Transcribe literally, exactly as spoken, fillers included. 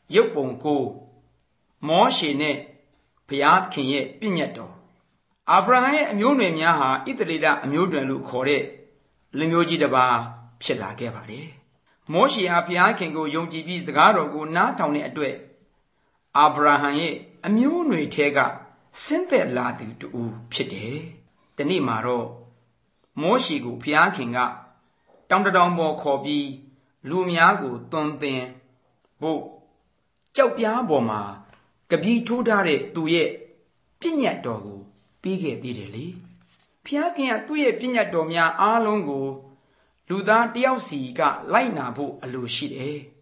ရုပ်ပုံကိုမောရှေနဲ့ဘုရားခင်ရဲ့ပြည့်ညတ်တော်အာဗြဟံရဲ့အမျိုးနွယ်များဟာဣသရေလအမျိုးတွင်လို့ခေါ်တဲ့လူမျိုးကြီးတစ်ပါးဖြစ်လာခဲ့ပါတယ်မောရှေဟာဘုရားခင်ကိုယုံကြည်ပြီးစကားတော်ကိုနားထောင်တဲ့အတွက်အာဗြဟံရဲ့အမျိုးနွယ်ထဲကဆင်းသက်လာသူတူဖြစ်တယ်ဒီနေ့မှာတော့မောရှေကိုဘုရားခင်ကတောင်တတောင်ပေါ်ခေါ်ပြီးလူများကိုသွန်သင်ဖို့ကြောက်ပြားပေါ်မှာကပီးထိုးထားတဲ့သူရဲ့ပြည့်ညတ်တော်ကိုပြီးခဲ့သေးတယ်လေဘုရားခင်ကသူ့ရဲ့ပြည့်ညတ်တော်များအားလုံးကိုလူသားတယောက်စီကလိုက်နာဖို့အလိုရှိတယ်